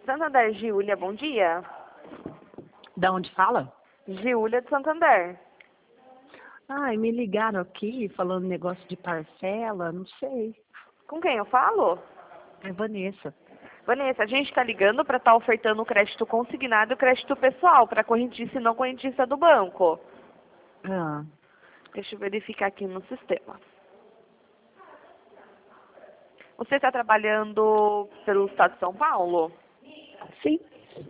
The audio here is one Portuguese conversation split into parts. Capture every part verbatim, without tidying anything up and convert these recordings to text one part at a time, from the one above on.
Santander, Giulia, bom dia. Da onde fala? Giulia de Santander. Ai, me ligaram aqui falando negócio de parcela, não sei. Com quem eu falo? É Vanessa. Vanessa, a gente está ligando para estar tá ofertando o crédito consignado e o crédito pessoal para correntista e não correntista do banco. Ah, Deixa eu verificar aqui no sistema. Você está trabalhando pelo estado de São Paulo? sim.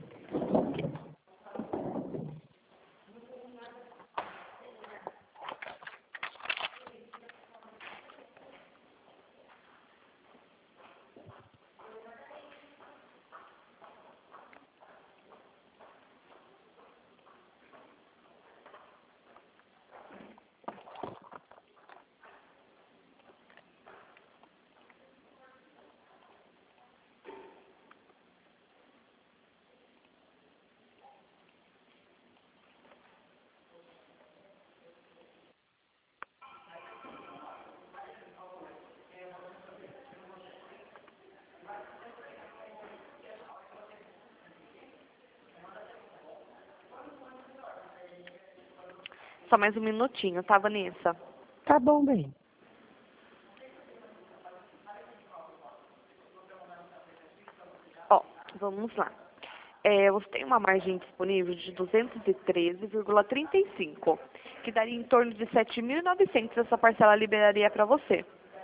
Só mais um minutinho, tá, Vanessa? Tá bom, bem. Ó, vamos lá. É, você tem uma margem disponível de duzentos e treze vírgula trinta e cinco, que daria em torno de sete mil e novecentos essa parcela liberaria para você.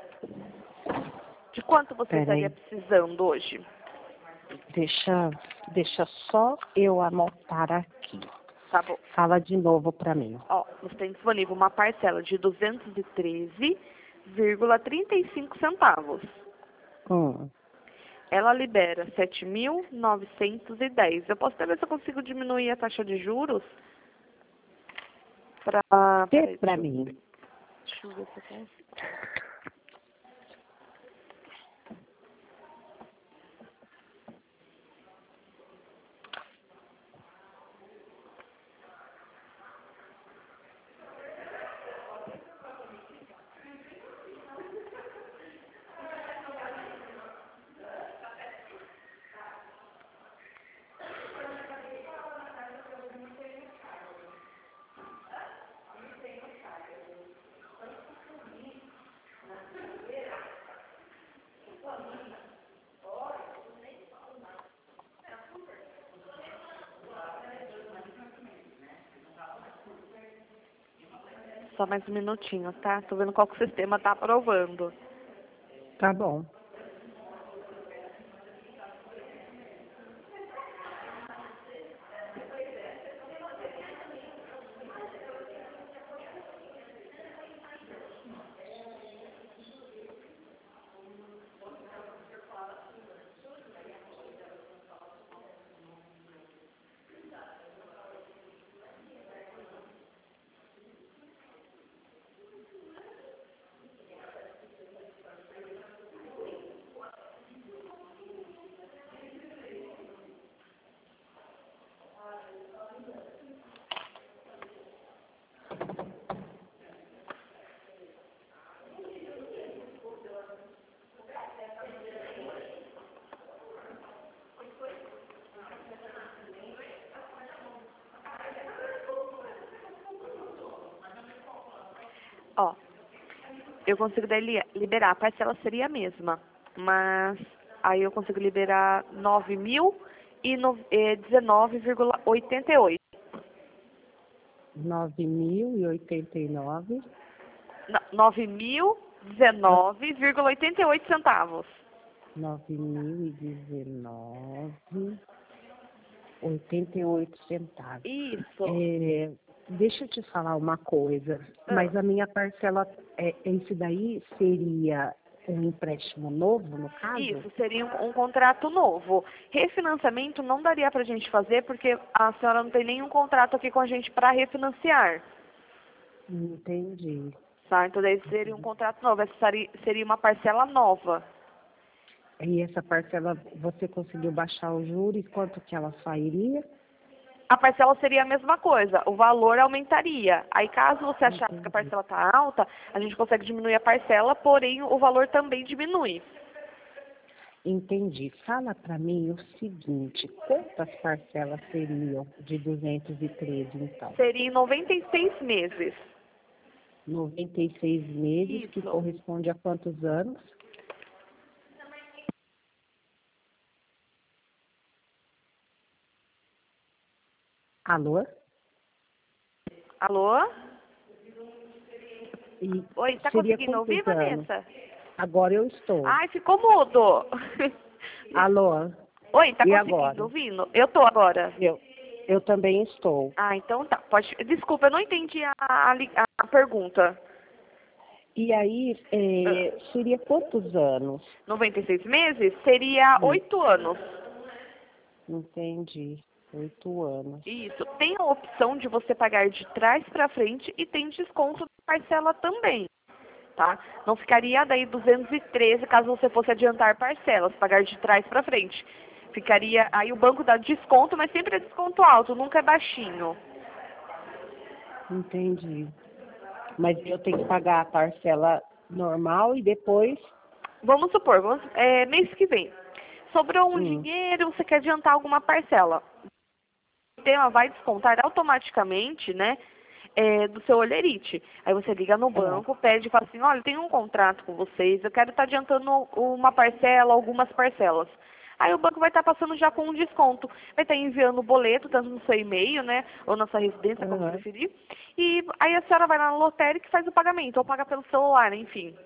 De quanto você estaria Peraí, precisando hoje? deixa, deixa só eu anotar aqui. Tá bom. Fala de novo pra mim. Ó, você tem disponível uma parcela de duzentos e treze vírgula trinta e cinco centavos. Hum, Ela libera sete mil novecentos e dez. Eu posso até ver se eu consigo diminuir a taxa de juros para... Vê pra mim. Deixa eu ver se eu consigo. Só mais um minutinho, tá? Tô vendo qual que o sistema tá aprovando. Tá bom. Ó, eu consigo daí li- liberar, a parcela seria a mesma, mas aí eu consigo liberar nove mil e dezenove vírgula oitenta e oito. Nove mil e oitenta e nove. nove mil e dezenove vírgula oitenta e oito centavos. Nove mil e dezenove. Oitenta e oito centavos. Isso. É, deixa eu te falar uma coisa, Ah. mas a minha parcela, é, esse daí seria um empréstimo novo, no caso? Isso, seria um, um contrato novo. Refinanciamento não daria pra gente fazer porque a senhora não tem nenhum contrato aqui com a gente para refinanciar. Entendi. Tá? Então daí seria um contrato novo, essa seria, seria uma parcela nova. E essa parcela, você conseguiu baixar o juros, quanto que ela sairia? A parcela seria a mesma coisa, o valor aumentaria. Aí caso você achar que a parcela está alta, a gente consegue diminuir a parcela, porém o valor também diminui. Entendi. Fala para mim o seguinte, quantas parcelas seriam de duzentos e treze, então? Seria em noventa e seis meses. noventa e seis meses, que Isso. corresponde a quantos anos? Alô? Alô? E Oi, tá seria conseguindo ouvir, quantos anos? Vanessa? Agora eu estou. Ai, ficou mudo. Alô? Oi, tá E conseguindo agora? ouvindo? Eu tô agora. Eu, eu também estou. Ah, então tá. Pode. Desculpa, eu não entendi a, a, li- a pergunta. E aí, Ah, é, seria quantos anos? noventa e seis meses seria Isso, oito anos. entendi. Oito anos. Isso. Tem a opção de você pagar de trás para frente e tem desconto na parcela também, tá? Não ficaria daí duzentos e treze caso você fosse adiantar parcelas, pagar de trás para frente. Ficaria, aí o banco dá desconto, mas sempre é desconto alto, nunca é baixinho. Entendi. Mas eu tenho que pagar a parcela normal e depois. Vamos supor, vamos, é, mês que vem. Sobrou um Hum, dinheiro, você quer adiantar alguma parcela. O sistema vai descontar automaticamente, né, é, do seu Olerite. Aí você liga no ah, banco, pede e fala assim, olha, eu tenho um contrato com vocês, eu quero estar adiantando uma parcela, algumas parcelas. Aí o banco vai estar passando já com um desconto. Vai estar enviando o boleto, tanto no seu e-mail, né, ou na sua residência, como aham, preferir. E aí a senhora vai lá na lotérica e faz o pagamento, ou paga pelo celular, enfim.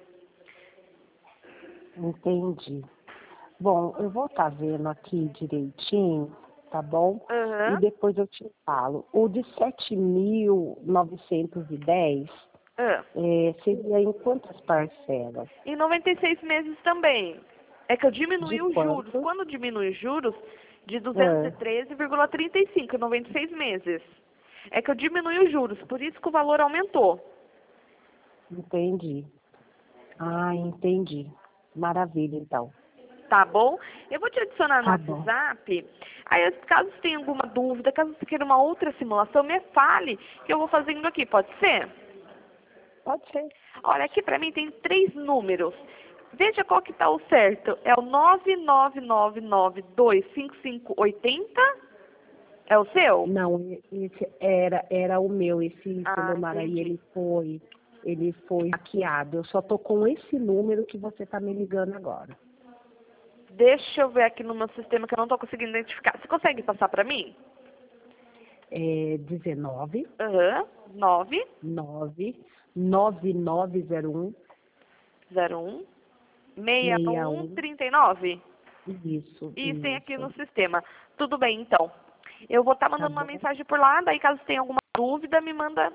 entendi. Bom, eu vou estar vendo aqui direitinho, tá bom? E Aham. depois eu te falo. O de sete mil novecentos e dez Ah. é, seria em quantas parcelas? Em noventa e seis meses também. É que eu De diminui os juros. quanto? Quando diminui os juros, de duzentos e Ah, treze vírgula trinta e cinco em noventa e seis meses. É que eu diminui os juros, por isso que o valor aumentou. entendi. Ah, entendi. Maravilha, então. Tá bom? Eu vou te adicionar no Tá bom. WhatsApp. Aí, caso você tenha alguma dúvida, caso você queira uma outra simulação, me fale que eu vou fazendo aqui. Pode ser? Pode ser. Olha, aqui pra mim tem três números. Veja qual que tá o certo. É o nove nove nove nove dois cinco cinco oito zero? É o seu? Não, e- esse era, era o meu, esse Ah, celular aí, entendi. ele foi, ele foi hackeado. Eu só tô com esse número que você tá me ligando agora. Deixa eu ver aqui no meu sistema que eu não estou conseguindo identificar. Você consegue passar para mim? É dezenove, Aham. nove nove, nove nove zero um, zero um seis seis um um. trinta e nove. Isso, E tem aqui no isso. sistema. Tudo bem, então. Eu vou estar Tá mandando uma bom. mensagem por lá, daí caso tenha alguma dúvida, me manda.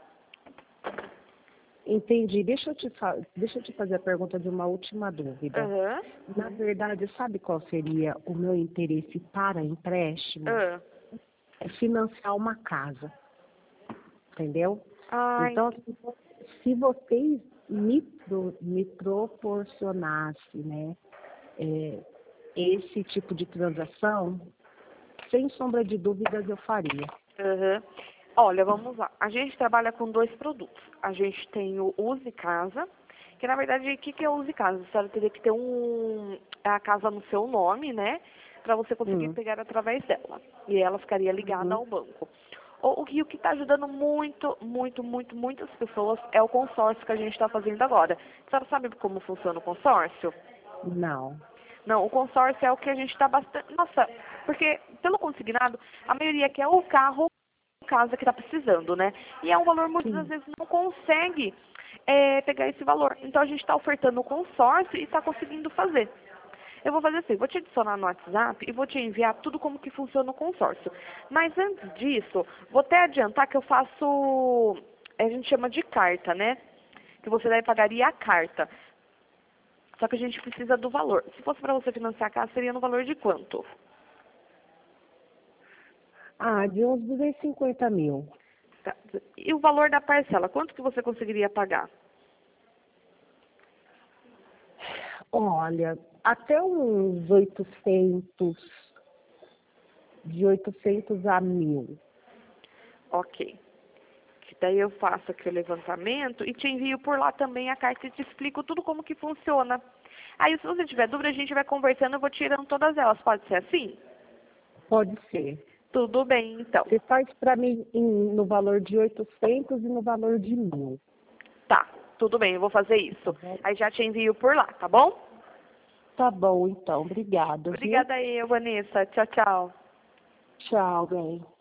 Entendi. Deixa eu te, fa deixa eu te fazer a pergunta de uma última dúvida. Aham. Na verdade, sabe qual seria o meu interesse para empréstimo? Ah. É financiar uma casa, entendeu? Ai, Então, se vo- se vocês me, pro- me proporcionassem, né, é, esse tipo de transação, sem sombra de dúvidas eu faria. aham. Olha, vamos lá. A gente trabalha com dois produtos. A gente tem o Use Casa, que na verdade, o que, que é o Use Casa? A senhora teria que ter um, a casa no seu nome, né? Para você conseguir Hum, pegar através dela. E ela ficaria ligada uhum, ao banco. O, o que o que está ajudando muito, muito, muito, muitas pessoas é o consórcio que a gente está fazendo agora. A senhora sabe como funciona o consórcio? não. Não, o consórcio é o que a gente está bastante. Nossa, porque pelo consignado, a maioria quer o carro ou a casa que está precisando, né? E é um valor muitas das Sim. vezes não consegue é, pegar esse valor. Então a gente está ofertando o consórcio e está conseguindo fazer. Eu vou fazer assim, vou te adicionar no WhatsApp e vou te enviar tudo como que funciona o consórcio. Mas antes disso, vou até adiantar que eu faço, a gente chama de carta, né? Que você daí pagaria a carta. Só que a gente precisa do valor. Se fosse para você financiar a casa, seria no valor de quanto? Ah, de uns duzentos e cinquenta mil. Tá. E o valor da parcela, quanto que você conseguiria pagar? Olha, até uns oitocentos, de oitocentos a mil. Ok. Que daí eu faço aqui o levantamento e te envio por lá também a carta e te explico tudo como que funciona. Aí, se você tiver dúvida, a gente vai conversando, eu vou tirando todas elas. Pode ser assim? Pode ser. Tudo bem, então. Você faz para mim em- no valor de oitocentos e no valor de mil. Tá, tudo bem, eu vou fazer isso. Tá bom? Aí já te envio por lá, tá bom? Tá bom, então. Obrigada, viu? Obrigada aí, Vanessa. Tchau, tchau. Tchau, bem.